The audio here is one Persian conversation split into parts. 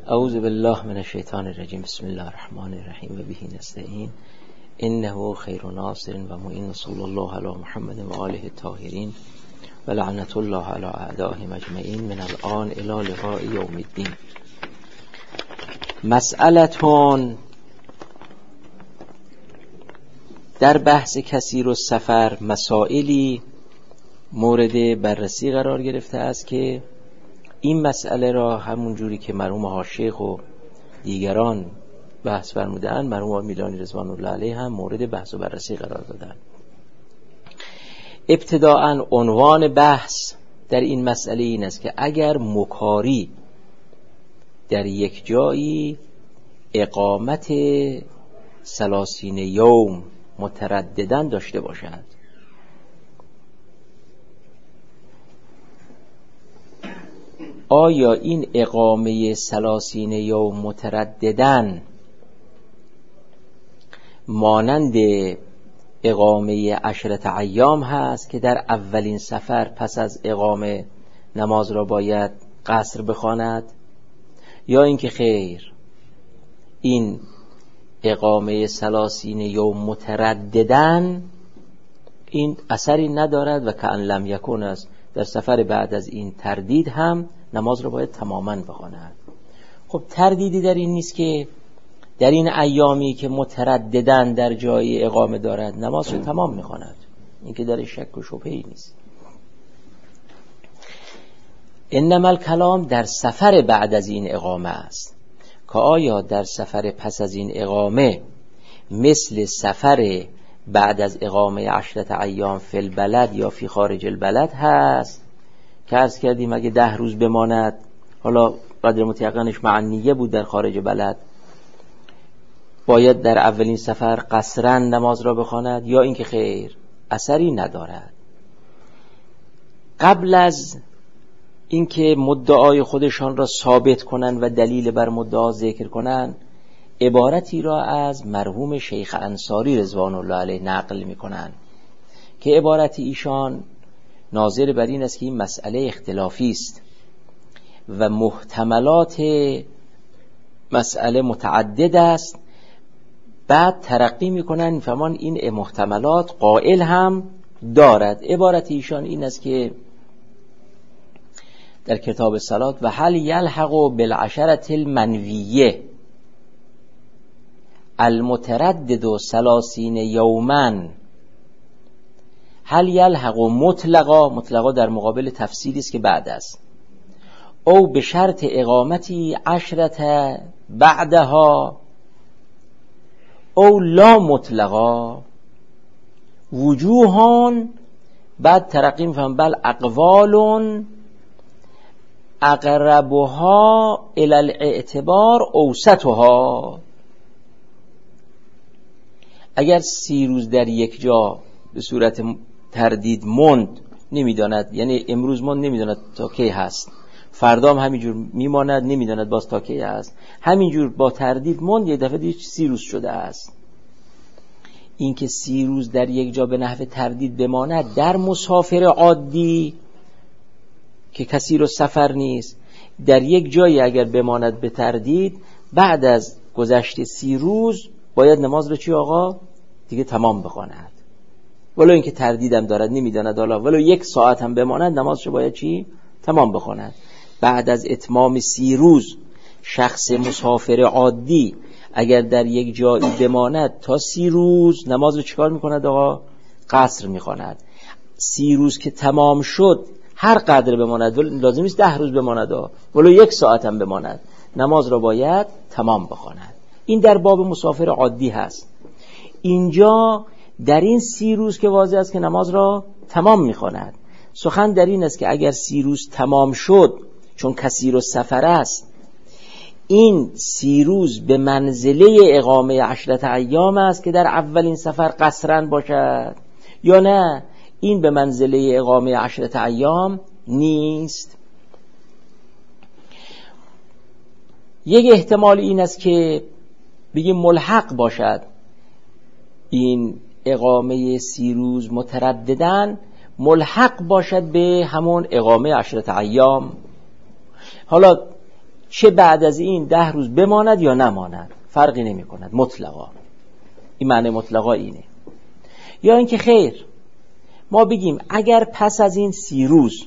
اعوذ بالله من الشیطان الرجیم. بسم الله الرحمن الرحیم و به نستعین. انه خیر ناصر و معین. صلی الله علی محمد و آله الطاهرین و لعنت الله علی اعدائهم اجمعین من الان الی لقاء یوم الدین. مسئلتون در بحث کثیر السفر مسائلی مورد بررسی قرار گرفته است که این مسئله را همون جوری که مرحوم حاشیخ و دیگران بحث فرمودند، مرحوم میلانی رضوان الله علیه هم مورد بحث و بررسی قرار دادند. ابتداءً عنوان بحث در این مسئله این است که اگر مکاری در یک جایی اقامت 30 یوم متردداً داشته باشد، آیا این اقامه 30 یوم متردداً مانند اقامه 10 ایام هست که در اولین سفر پس از اقامه نماز را باید قصر بخواند، یا اینکه خیر این اقامه 30 یوم متردداً این اثری ندارد و کأن لم یکن است، در سفر بعد از این تردید هم نماز را باید تماماً بخواند. خب تردیدی در این نیست که در این ایامی که متردداً در جای اقامه دارد نماز را تمام میخواند، این که در شک و شبهه‌ای نیست. انما الکلام در سفر بعد از این اقامه است که آیا در سفر پس از این اقامه مثل سفر بعد از اقامه 10 ایام فی البلد یا فی خارج البلد هست که عرض کردیم اگه 10 روز بماند، حالا قدر متیقنش معنیه بود در خارج بلد، باید در اولین سفر قصراً نماز را بخواند، یا اینکه خیر اثری ندارد. قبل از اینکه مدعای خودشان را ثابت کنند و دلیل بر مدعا ذکر کنند، عبارتی را از مرحوم شیخ انصاری رضوان الله علیه نقل می‌کنند که عبارت ایشان ناظر بر این است که این مسئله اختلافی است و محتملات مسئله متعدد است. بعد ترقی می‌کنند فهمان این محتملات قائل هم دارد. عبارت ایشان این است که در کتاب صلات و هل یلحق بالعشرة المنویه المتردد 30 یوما، هل یلحق مطلقا در مقابل تفصیلی است که بعد است، او به شرط اقامتی 10 بعدها، او لا مطلقا وجوهان. بعد ترقی می‌فهم بل اقوال اقربها الی الاعتبار اوسطها. اگر 30 روز در یک جا به صورت تردید ماند، نمیداند، یعنی امروز ماند نمیداند تا کی هست، فردا هم همینجور میماند نمیداند باز تا کی هست، همینجور با تردید ماند، یک دفعه دید 30 روز شده است. این که 30 روز در یک جا به نحو تردید بماند در مسافر عادی که کسی رو سفر نیست، در یک جایی اگر بماند به تردید، بعد از گذشت 30 روز باید نماز رو چی آقا دیگه تمام بخواند، ولو اینکه تردیدم دارد نمیداند، حالا ولو 1 ساعت هم بماند نمازش باید چی تمام بخواند. بعد از اتمام 30 روز شخص مسافر عادی اگر در یک جایی بماند تا 30 روز نماز رو چیکار میکند آقا؟ قصر میخواند. 30 روز که تمام شد هر قدر بماند، لازم نیست 10 روز بماند، ولو 1 ساعت هم بماند نماز را باید تمام بخواند. این در باب مسافر عادی هست. اینجا در این 30 روز که واضح است که نماز را تمام میخواند، سخن در این است که اگر 30 روز تمام شد، چون کثیر السفر است، این 30 روز به منزله اقامه 10 ایام است که در اولین سفر قصراً باشد، یا نه این به منزله اقامه 10 ایام نیست. یک احتمال این است که بگیم ملحق باشد این اقامه 30 روز متردداً، ملحق باشد به همون اقامه 10 ایام. حالا چه بعد از این 10 روز بماند یا نماند فرقی نمی کند مطلقا. این معنی مطلقا اینه. یا اینکه خیر ما بگیم اگر پس از این 30 روز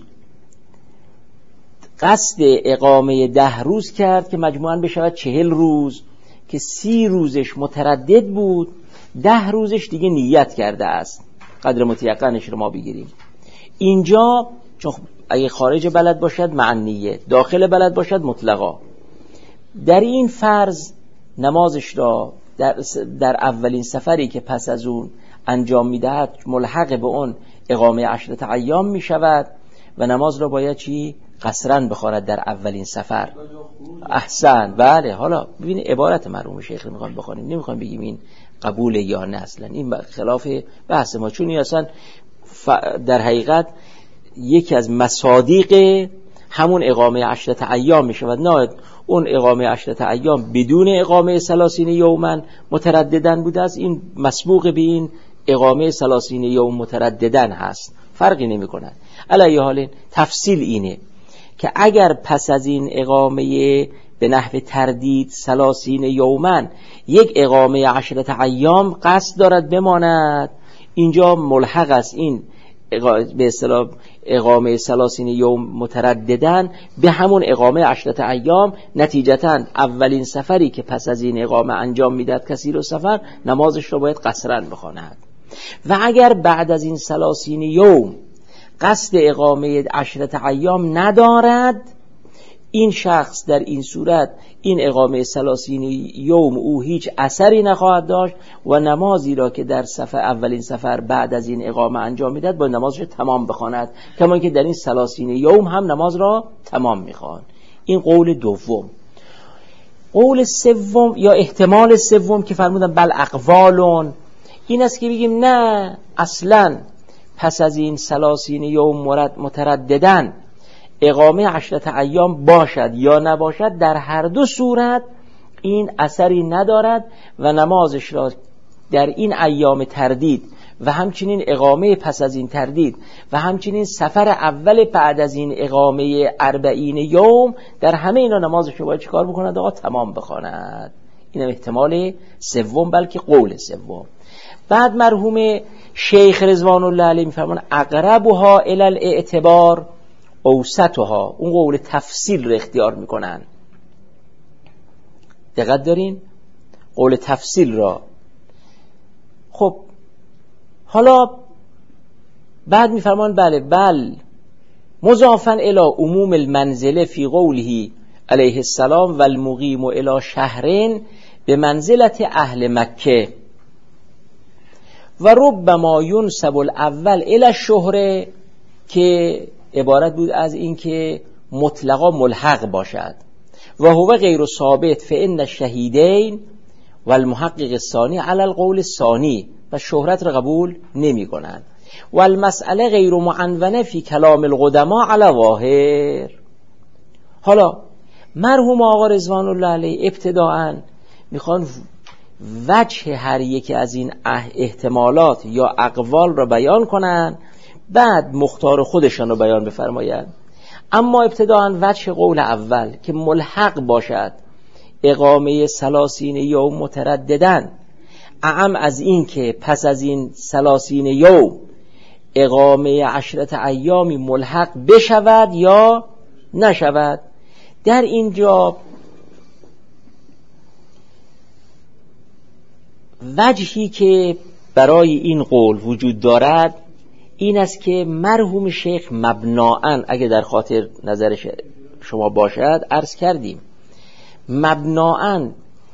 قصد اقامه 10 روز کرد که مجموعاً بشود 40 روز که 30 روزش متردد بود، 10 روزش دیگه نیت کرده است، قدر متیقنش رو ما بگیریم. اینجا چون اگه خارج بلد باشد معنیه، داخل بلد باشد مطلقا. در این فرض نمازش را در اولین سفری که پس از اون انجام میدهد ملحق به اون اقامه 10 ایام می شود و نماز را باید چی؟ قصرن بخواند در اولین سفر. احسن. بله. حالا ببین عبارت مرحوم شیخ میخوام بخونیم، نمیخوام بگیم این قبول یا نه، اصلا این خلاف بحث ما، چون اصلا در حقیقت یکی از مصادیق همون اقامه 10 ایام میشود. نه اون اقامه 10 ایام بدون اقامه 30 یوما مترددن بوده است، این مسبوق به این اقامه 30 یوم مترددن هست، فرقی نمی کند. علی حال تفصیل اینه که اگر پس از این اقامه به نحو تردید 30 یوما یک اقامه 10 ایام قصد دارد بماند، اینجا ملحق است این به اصطلاح اقامه 30 یوم مترددن به همون اقامه 10 ایام. نتیجتاً اولین سفری که پس از این اقامه انجام میدهد کسی رو سفر، نمازش رو باید قصرن بخواند. و اگر بعد از این 30 یوم قصد اقامه 10 ایام ندارد، این شخص در این صورت این اقامه 30 یوم او هیچ اثری نخواهد داشت و نمازی را که در اولین سفر بعد از این اقامه انجام میدهد با نمازش تمام بخواند، کما که در این 30 یوم هم نماز را تمام میخوان. این قول دوم. قول سوم یا احتمال سوم که فرمودن بل اقوالون، این است که بگیم نه اصلا پس از این 30 یوم مترددن اقامه 10 ایام باشد یا نباشد، در هر دو صورت این اثری ندارد و نمازش را در این ایام تردید و همچنین اقامه پس از این تردید و همچنین سفر اول بعد از این اقامه 40 یوم، در همه اینا نمازش رو باید چیکار بکند؟ آقا تمام بخواند. این احتمال سوم، بلکه قول سوم. بعد مرحوم شیخ رضوان الله علیه میفرمان اقربها الی الاعتبار اوسطها، اون قول تفصیل رو اختیار میکنن. دقت دارین؟ قول تفصیل را. خب حالا بعد میفرمان بل مضافا الی عموم المنزله فی قوله علیه السلام و المقیم الی شهرین به منزلت اهل مکه و ربما ینسب الاول الی الشهر، که عبارت بود از این که مطلقا ملحق باشد و هو غیر ثابت فان الشهیدین و المحقق الثانی علی القول الثانی، و شهرت را قبول نمی کنند. و المسئله غیر معنونه فی کلام القدما علی ظاهر. حالا مرحوم آقا رضوان الله علیه ابتداءً میخوان وجه هر یکی از این احتمالات یا اقوال را بیان کنند، بعد مختار خودشان رو بیان بفرمایند. اما ابتداءً وجه قول اول که ملحق باشد اقامه 30 یوم مترددن، اعم از این که پس از این 30 یوم اقامه 10 ایامی ملحق بشود یا نشود. در اینجا وجهی که برای این قول وجود دارد این است که مرحوم شیخ مبناً، اگه در خاطر نظر شما باشد عرض کردیم، مبناً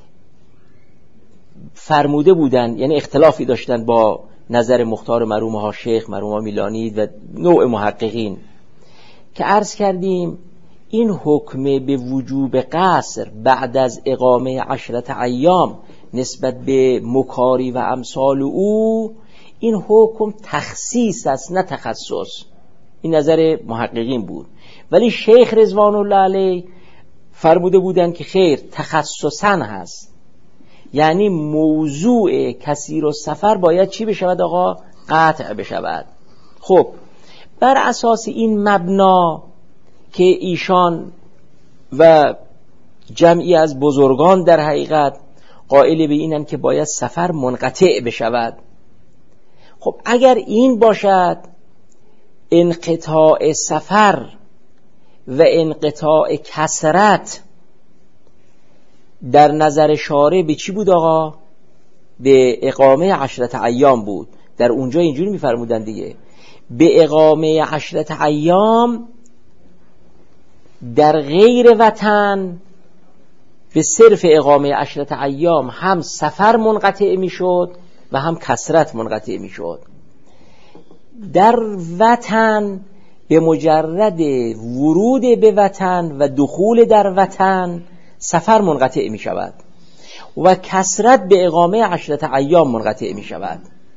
فرموده بودن، یعنی اختلافی داشتن با نظر مختار مرحوم ها شیخ، مرحوم ها میلانی و نوع محققین، که عرض کردیم این حکم به وجوب قصر بعد از اقامه 10 ایام نسبت به مکاری و امثال او، این حکم تخصیص است نه تخصص. این نظر محققین بود، ولی شیخ رضوان الله علیه فرموده بودن که خیر تخصصاً هست، یعنی موضوع کثیر السفر باید چی بشود آقا؟ قطع بشود. خب بر اساس این مبنا که ایشان و جمعی از بزرگان در حقیقت قائل به اینن که باید سفر منقطع بشود. خب اگر این باشد، انقطاع سفر و انقطاع کثرت در نظر شارع به چی بود آقا؟ به اقامه 10 ایام بود. در اونجا اینجوری میفرمودن دیگه، به اقامه 10 ایام در غیر وطن، به صرف اقامه 10 ایام هم سفر منقطع میشد و هم کثرت منقطع میشد. در وطن به مجرد ورود به وطن و دخول در وطن سفر منقطع می شود و کثرت به اقامه 10 ایام منقطع می شود.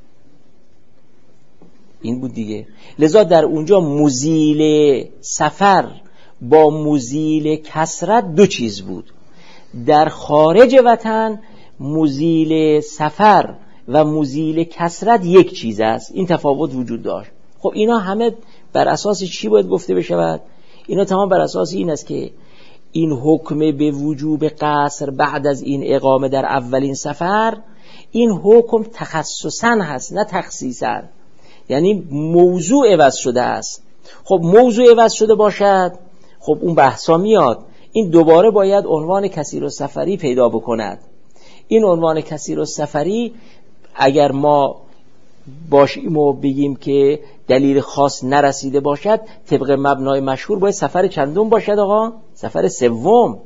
این بود دیگه. لذا در اونجا مزیل سفر با مزیل کثرت دو چیز بود. در خارج وطن مزیل سفر و مزیل کثرت یک چیز است. این تفاوت وجود داشت. خب اینا همه بر اساس چی باید گفته بشود؟ اینا تمام بر اساس این است که این حکم به وجوب قصر بعد از این اقامه در اولین سفر، این حکم تخصصاً هست نه تخصیصاً، یعنی موضوع عوض شده است. خب موضوع عوض شده باشد، خب اون بحثا میاد، این دوباره باید عنوان کثیرالسفری پیدا بکند. این عنوان کثیرالسفری اگر ما باشیم و بگیم که دلیل خاص نرسیده باشد، طبق مبنای مشهور باید سفر چندم باشد آقا؟ سفر سوم.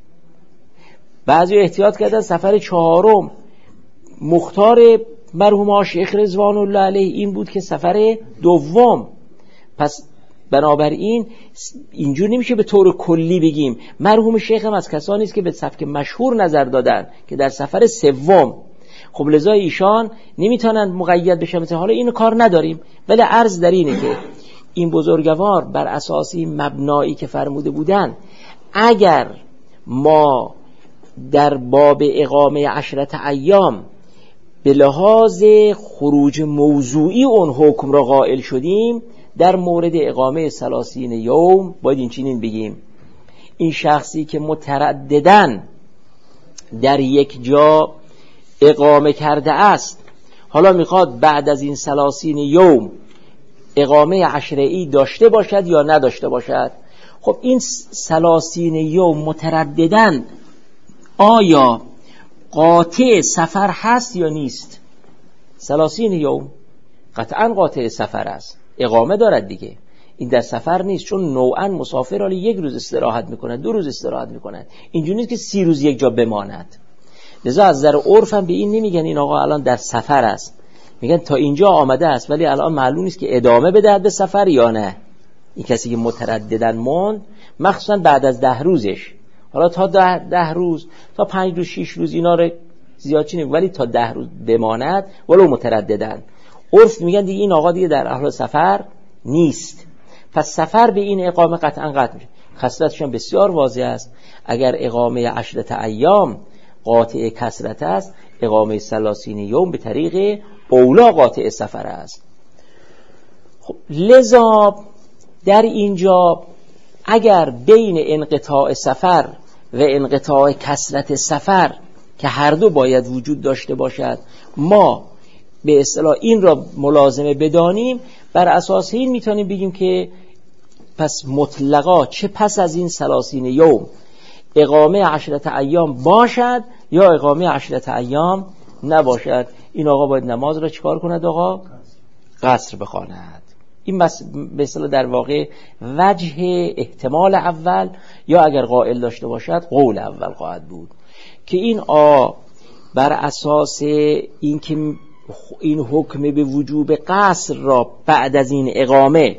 بعضی احتیاط کردن سفر 4. مختار مرحوم شیخ رضوان الله علیه این بود که سفر 2. پس بنابراین اینجور نمیشه به طور کلی بگیم. مرحوم شیخ هم از کسانی است که به سبک مشهور نظر دادن که در سفر 3. خب لذا ایشان نمیتونن مقید بشن. حالا اینو کار نداریم، ولی عرض در اینه که این بزرگوار بر اساس این مبنایی که فرموده بودن، اگر ما در باب اقامه 10 ایام به لحاظ خروج موضوعی اون حکم را قائل شدیم، در مورد اقامه 30 یوم باید این چنین بگیم: این شخصی که متردداً در یک جا اقامه کرده است، حالا میخواد بعد از این 30 یوم اقامه 10 داشته باشد یا نداشته باشد. خب این 30 یوم متردداً آیا قاطع سفر هست یا نیست؟ 30 یوم قطعاً قاطع سفر است، اقامه دارد دیگه. این در سفر نیست، چون نوعاً مسافر حالی 1 روز استراحت میکند، 2 روز استراحت میکند. اینجوری نیست که 30 روز یک جا بماند. لذا از نظر عرف هم به این نمیگن این آقا الان در سفر است، میگن تا اینجا آمده است ولی الان معلوم نیست که ادامه بده به سفر یا نه. این کسی که مترددن موند، مخصوصا بعد از 10 روزش، حالا تا 10 روز تا 5 روز 6 روز اینا رو زیاد چی نمیگن، ولی تا 10 روز بماند ولو مترددن، عرف میگن دیگه این آقا دیگه در اهل سفر نیست. پس سفر به این اقامه قطعا قطع میشه. خصلتش هم بسیار واضح است. اگر اقامه 10 ایام قاطع کثرت است، اقامه 30 یوم به طریق اولا قاطع سفر است. خب لذا در اینجا اگر بین انقطاع سفر و انقطاع کثرت سفر که هر دو باید وجود داشته باشد، ما به اصطلاح این را ملازمه بدانیم، بر اساس این میتونیم بگیم که پس مطلقا چه پس از این 30 یوم اقامه 10 ایام باشد یا اقامه 10 ایام نباشد. این آقا باید نماز را چیکار کند آقا؟ قصر بخواند. این به اصطلاح در واقع وجه احتمال اول، یا اگر قائل داشته باشد قول اول خواهد بود که این بر اساس این که این حکم به وجوب قصر را بعد از این اقامه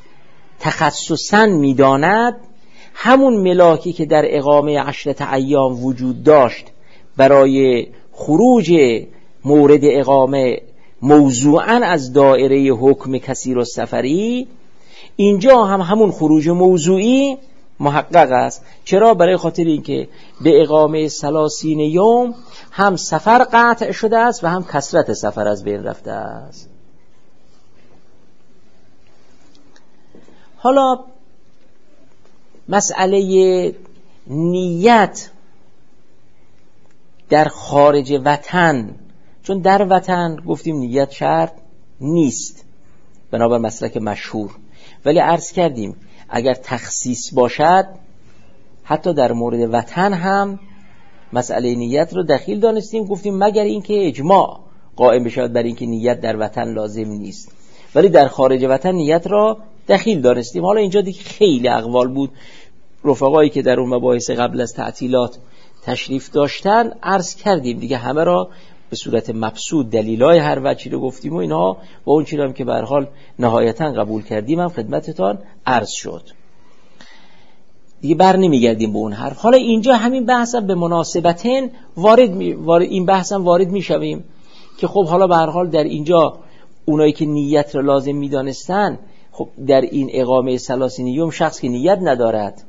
تخصصاً میداند، همون ملاکی که در اقامه 10 ایام وجود داشت برای خروج مورد اقامه موضوعاً از دائره حکم کثیرالسفری، اینجا هم همون خروج موضوعی محقق است. چرا؟ برای خاطر اینکه به اقامه 30 یوم هم سفر قطع شده است و هم کثرت سفر از بین رفته است. حالا مسئله نیت در خارج وطن، چون در وطن گفتیم نیت شرط نیست بنابر مسلک مشهور، ولی عرض کردیم اگر تخصیص باشد حتی در مورد وطن هم مسئله نیت رو دخیل دانستیم، گفتیم مگر اینکه اجماع قائم بشود بر اینکه نیت در وطن لازم نیست، ولی در خارج وطن نیت را دخیل دانستیم. حالا اینجا دیگه خیلی اقوال بود، رفقایی که در اون مباحث قبل از تعطیلات تشریف داشتن عرض کردیم دیگه، همه را به صورت مبسوط دلیلای هر وجهی رو گفتیم و اینها و اون چیزی هم که به هر حال نهایتا قبول کردیم هم خدمتتان عرض شد، دیگه بر نمیگردیم به اون حرف. حالا اینجا همین بحث به مناسبتن این بحث هم وارد میشویم که خب حالا به هر حال در اینجا اونایی که نیت را لازم میدانستن، خب در این اقامه ثلاثینیوم شخص که نیت ندارد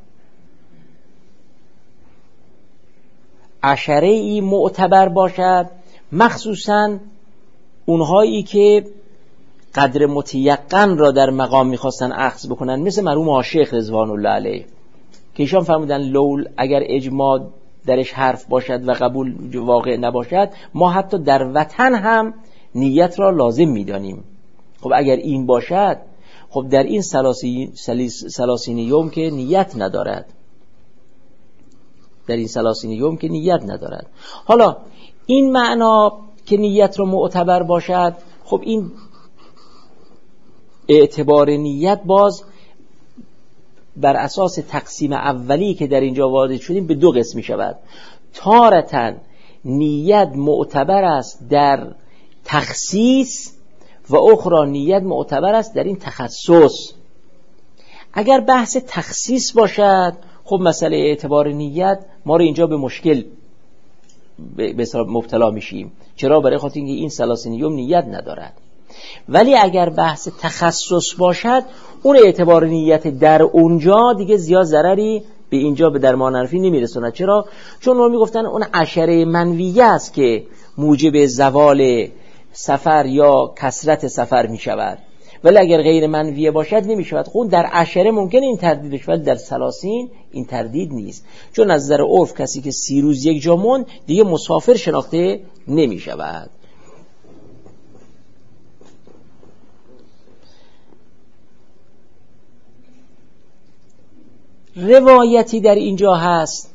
عشره ای معتبر باشد، مخصوصا اونهایی که قدر متیقن را در مقام میخواستن اخذ بکنن، مثل مرحوم عاشق رضوان الله علیه که ایشان فرمودن لول اگر اجماع درش حرف باشد و قبول واقع نباشد ما حتی در وطن هم نیت را لازم میدانیم. خب اگر این باشد خب در این ثلاثینیوم که نیت ندارد، در این ثلاثینیوم که نیت ندارد. حالا این معنا که نیت رو معتبر باشد، خب این اعتبار نیت باز بر اساس تقسیم اولی که در اینجا وارد شدیم به دو قسم می شود. تارتاً نیت معتبر است در تخصیص و اخرى نیت معتبر است در این تخصص. اگر بحث تخصیص باشد خب مسئله اعتبار نیت ما رو اینجا به مشکل به مبتلا میشیم. چرا؟ برای خاطر اینکه این ثلاثینیوم نیت ندارد. ولی اگر بحث تخصص باشد اون اعتبار نیت در اونجا دیگه زیاد ضرری به اینجا به درمان حرفی نمیرسوند. چرا؟ چون اون میگفتن اون عشره منویه است که موجب زوال سفر یا کثرت سفر میشود، ولی اگر غیر منویه باشد نمیشود. خب در عشره ممکنه این تردید بشه ولی در ثلاثین این تردید نیست، چون از نظر عرف کسی که 3 روز یک جا موند دیگه مسافر شناخته نمیشود. روایتی در اینجا هست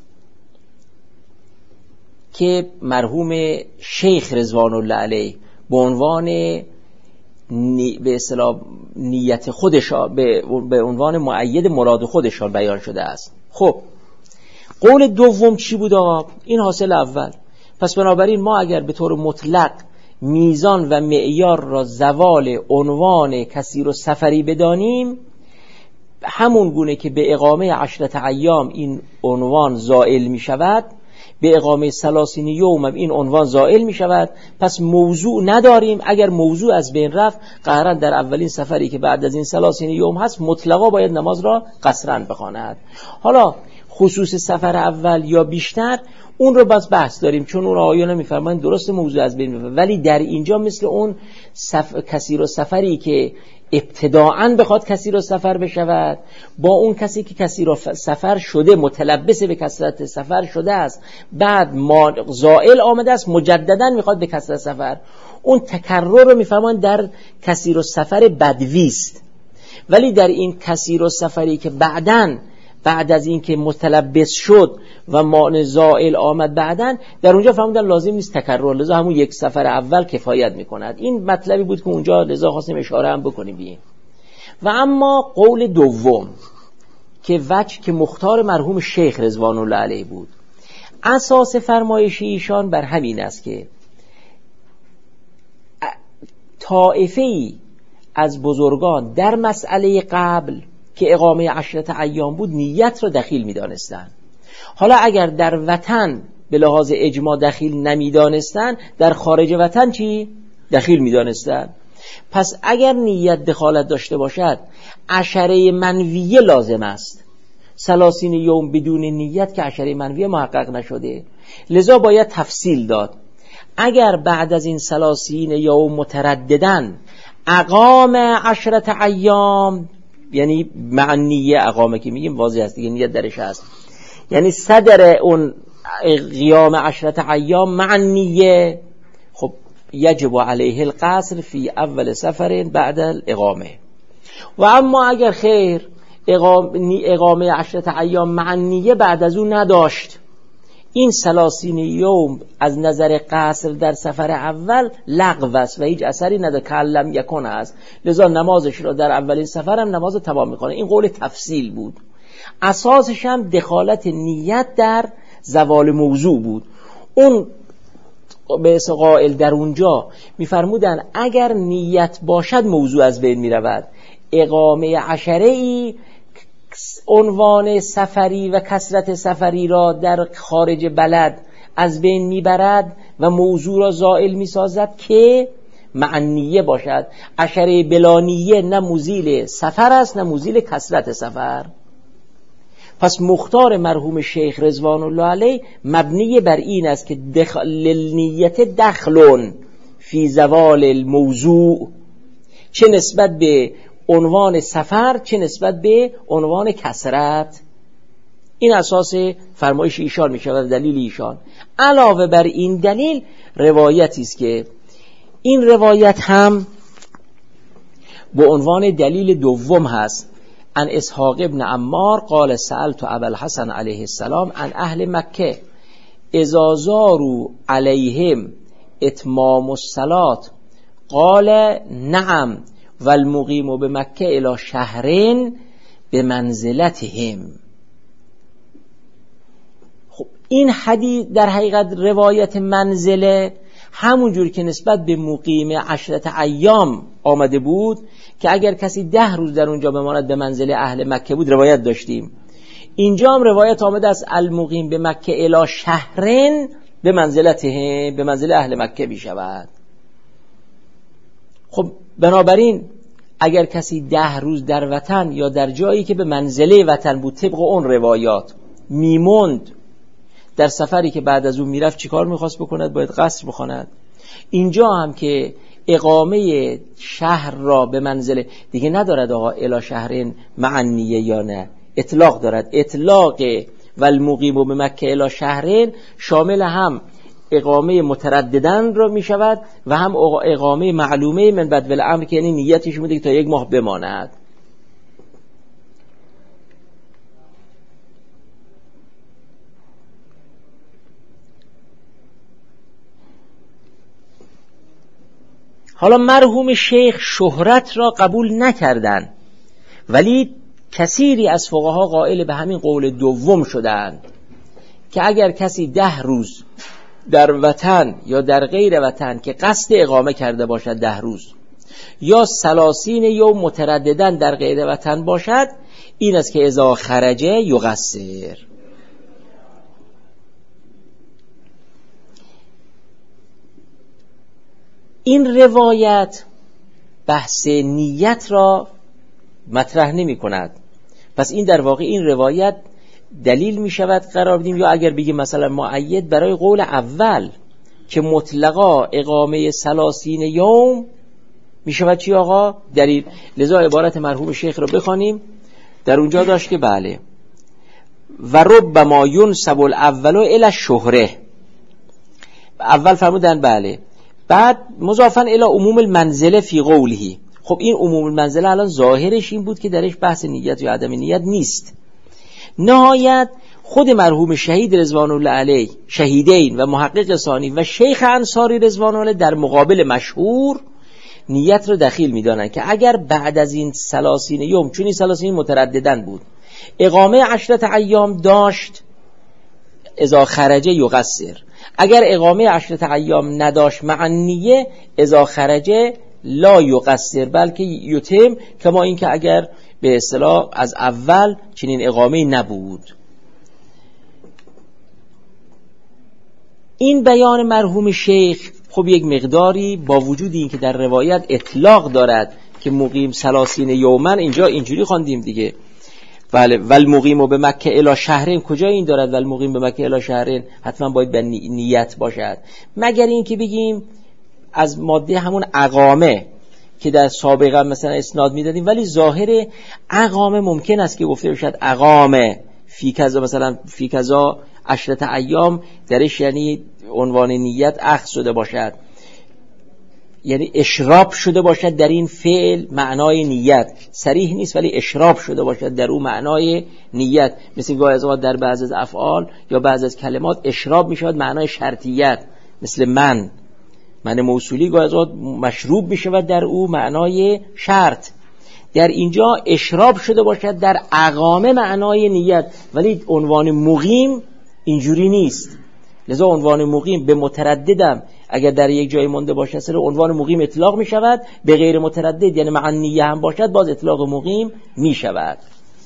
که مرحوم شیخ رضوان الله علیه به عنوان به اصطلاح نیت خودشان به عنوان مؤید مراد خودشان بیان شده است. خب قول دوم چی بود آقا؟ این حاصل اول. پس بنابراین ما اگر به طور مطلق میزان و معیار را زوال عنوان کثیر و سفری بدانیم، همون گونه که به اقامه 10 ایام این عنوان زائل می شود، به اقامه 30 یوم این عنوان زائل می شود. پس موضوع نداریم. اگر موضوع از بین رفت قهرا در اولین سفری که بعد از این 30 یوم هست مطلقا باید نماز را قصرا بخواند. حالا خصوص سفر اول یا بیشتر اون رو بحث داریم، چون اون آیات میفرمایند درست موضوع از بین رفت، ولی در اینجا مثل اون کثیر السفری که ابتداعاً بخواد کثیر السفر بشود با اون کسی که کثیر السفر شده متلبس به کثرت سفر شده است بعد زائل آمده است مجدداً میخواد به کثرت سفر، اون تکرر رو میفرمایند در کثیر السفر بدوی است. ولی در این کثیر السفری که بعد از این که متلبس شد و مانع زائل آمد بعدن، در اونجا فهمیدن لازم نیست تکرر، لذا همون یک سفر اول کفایت میکند. این مطلبی بود که اونجا لذا خواستیم اشاره هم بکنیم بیم. و اما قول دوم که وجه که مختار مرحوم شیخ رضوان الله علیه بود، اساس فرمایش ایشان بر همین است که طائفه‌ای از بزرگان در مسئله قبل که اقامه 10 ایام بود نیت را دخیل می دانستن. حالا اگر در وطن به لحاظ اجماع دخیل نمی دانستن، در خارج وطن چی؟ دخیل می دانستن. پس اگر نیت دخالت داشته باشد 10 منویه لازم است. 30 یوم بدون نیت که 10 منویه محقق نشده، لذا باید تفصیل داد. اگر بعد از این 30 یوم مترددن اقام 10 ایام، یعنی معنیه اقامه که میگیم واضح است دیگه نیت درش هست، یعنی صدر اون قیام 10 ایام مع النیه، خب یجب علیه القصر فی اول سفر بعد الاقامه. و اما اگر خیر اقامه 10 ایام مع النیه بعد از اون نداشت، این 30 یوم از نظر قصر در سفر اول لغو است و هیچ اثری نداره، کلم یکون است، لذا نمازش را در اولین سفر هم نماز تمام میکنه. این قول تفصیل بود. اساسش هم دخالت نیت در زوال موضوع بود. اون به قائل در اونجا میفرمودن اگر نیت باشد موضوع از بین میرود. اقامه 10 عنوان سفری و کثرت سفری را در خارج بلد از بین میبرد و موضوع را زائل میسازد که معنیه باشد. 10 بلا نیه نه مزیل سفر است نه مزیل کثرت سفر. پس مختار مرحوم شیخ رضوان الله علیه مبنی بر این است که نیت دخلون فی زوال الموضوع، چه نسبت به عنوان سفر چه نسبت به عنوان کثرت. این اساس فرمایش ایشان می شود، دلیل ایشان. علاوه بر این دلیل روایتی است که این روایت هم به عنوان دلیل دوم هست. عن اسحاق ابن عمار قال سألت ابا الحسن علیه السلام عن اهل مکه اذا زاروا علیهم اتمام الصلاة قال نعم والمقیم بمکه الی شهرین به منزلتهم. خب این حدیث در حقیقت روایت منزله همونجور که نسبت به مقیم 10 ایام آمده بود که اگر کسی 10 روز در اونجا بماند به منزله اهل مکه بود روایت داشتیم. اینجا هم روایت آمده است المقیم به مکه الی شهرین به منزلتهم، به منزله اهل مکه بیشود. خب بنابراین اگر کسی 10 روز در وطن یا در جایی که به منزله وطن بود طبق اون روایات میموند، در سفری که بعد از اون میرفت چیکار میخواست بکند؟ باید قصر بخواند. اینجا هم که اقامه شهر را به منزله دیگه ندارد آقا الی شهرین معنیه یا نه، اطلاق دارد. اطلاق والمقیم به مکه الی شهرین شامل هم اقامه مترددن را می شود و هم اقامه معلومه من بدو الامر که یعنی نیتش بوده که تا 1 ماه بماند. حالا مرحوم شیخ شهرت را قبول نکردند، ولی کثیری از فقها قائل به همین قول دوم شدند که اگر کسی 10 روز در وطن یا در غیر وطن که قصد اقامه کرده باشد 10 روز یا 30 یوم مترددن در غیر وطن باشد، این است که اذا خرجه یقصر. این روایت بحث نیت را مطرح نمی کند. پس این در واقع این روایت دلیل می شود قرار بدیم، یا اگر بگیم مثلا مؤید برای قول اول که مطلقا اقامه 30 یوم می شود چی آقا؟ دلیل. لذا عبارت مرحوم شیخ را بخوانیم. در اونجا داشت که بله و ربما ینسب الاول الی الشهره، اول فرمودن بله، بعد مضافا الی عموم المنزله فی قوله. خب این عموم المنزله الان ظاهرش این بود که درش بحث نیت یا عدم نیت نیست. نهایت خود مرحوم شهید رضوان الله علیه، شهیدین و محقق ثانی و شیخ انصاری رضوان الله در مقابل مشهور نیت رو دخیل می‌دانند که اگر بعد از این 30 یوم، چون این 30 مترددن بود، اقامه 10 ایام داشت اذا خرجه یقصر. اگر اقامه 10 ایام نداشت معنیه اذا خرجه لا یقصر بلکه یتم، کما این که اگر به اصطلاح از اول چنین اقامه نبود. این بیان مرحوم شیخ خب یک مقداری با وجود این که در روایت اطلاق دارد که مقیم 30 یوما، اینجا اینجوری خواندیم دیگه بله، والمقیم به مکه الی شهرین کجا این دارد والمقیم به مکه الی شهرین؟ حتما باید به نیت باشد، مگر این که بگیم از ماده همون اقامه که در سابقا مثلا اسناد میدادیم، ولی ظاهر اقامه ممکن است که گفته باشد اقامه فی کذا، مثلا فی کذا 10 ایام درش یعنی عنوان نیت اخذ شده باشد، یعنی اشراب شده باشد در این فعل معنای نیت، صریح نیست ولی اشراب شده باشد در اون معنای نیت. مثل گاهی از اوقات در بعضی از افعال یا بعضی از کلمات اشراب می شود معنای شرطیت، مثل من موصولی گاهی از اوقات مشروب می شود در او معنای شرط. در اینجا اشراب شده باشد در اقامه معنای نیت، ولی عنوان مقیم اینجوری نیست. لذا عنوان مقیم به مترددم اگر در یک جای مونده باشد سر عنوان مقیم اطلاق می شود، به غیر متردد یعنی معنیه هم باشد باز اطلاق مقیم می شود.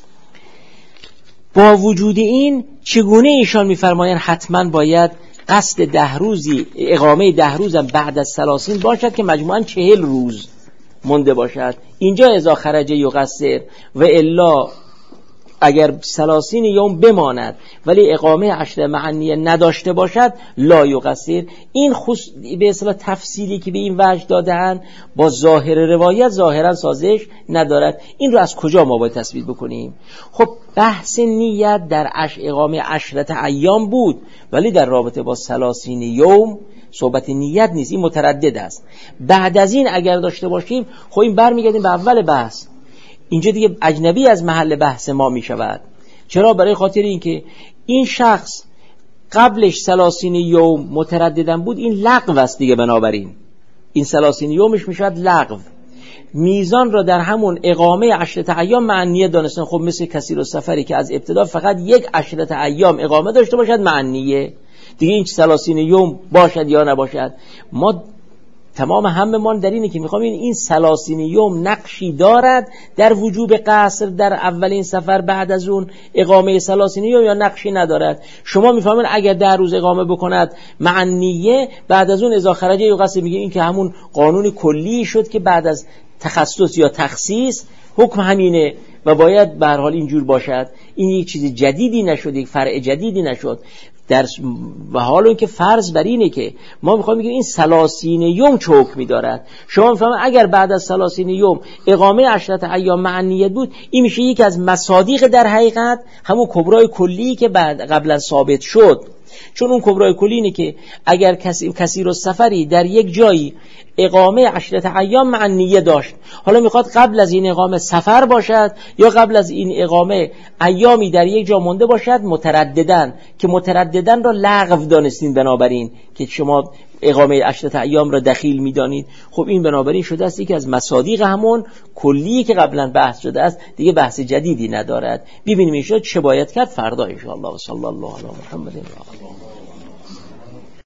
با وجود این چگونه ایشان می فرمایند حتما باید قصد 10 روزی اقامه 10 روزم بعد از 30 باشد که مجموعاً 40 روز مونده باشد. اینجا اذا خرج یقصر و الا اگر 30 یوم بماند ولی اقامه 10 معنیه نداشته باشد لا یقصر. این به اصطلاح تفصیلی که به این وجه دادن با ظاهر روایت ظاهرا سازش ندارد. این رو از کجا ما باید تثبیت بکنیم؟ خب بحث نیت در اقامه 10 ایام بود، ولی در رابطه با 30 یوم صحبت نیت نیست، این متردد است. بعد از این اگر داشته باشیم خب این برمیگردیم به اول بحث، اینجا دیگه اجنبی از محل بحث ما می شود. چرا؟ برای خاطر اینکه این شخص قبلش 30 یوم مترددن بود، این لغو است دیگه، بنابراین این 30 یومش می شود لغو. میزان را در همون اقامه 10 ایام معنیه دانستن. خب مثل کثیر السفری که از ابتدا فقط یک 10 ایام اقامه داشته باشد معنیه دیگه، این 30 یوم باشد یا نباشد. ما تمام هممون در اینه که میخوام این 30 یوم نقشی دارد در وجوب قصر در اولین سفر بعد از اون اقامه 30 یوم یا نقشی ندارد. شما میفهمین اگر 10 روز اقامه بکند معنیه، بعد از اون اذا خرج یقصر میگه این که همون قانون کلی شد که بعد از تخصص یا تخصیص حکم همینه و باید به هر حال اینجور باشد. این یک چیز جدیدی نشد، یک فرع جدیدی نشد. در حال اون که فرض بر اینه که ما میخوایم بگیم این 30 یوم چه حکمی دارد. شما میفهمید اگر بعد از 30 یوم اقامه 10 ایام معنیت بود، این میشه یک از مصادیق در حقیقت همون کبرای کلی که قبلا ثابت شد. چون اون کبرای کلی اینه که اگر کثیر السفری در یک جایی اقامه 10 ایام معنیه داشت، حالا میخواد قبل از این اقامه سفر باشد یا قبل از این اقامه ایامی در یک جا مونده باشد، مترددن که مترددن را لغو دانستین، بنابراین که شما اقامه 10 ایام را دخیل میدانید. خب این بنابراین شده است یکی از مصادیق همون کلی که قبلا بحث شده است، دیگه بحث جدیدی ندارد. ببینیم این چه باید کرد فردا ان شاء الله. و صلی الله علی محمد و آله.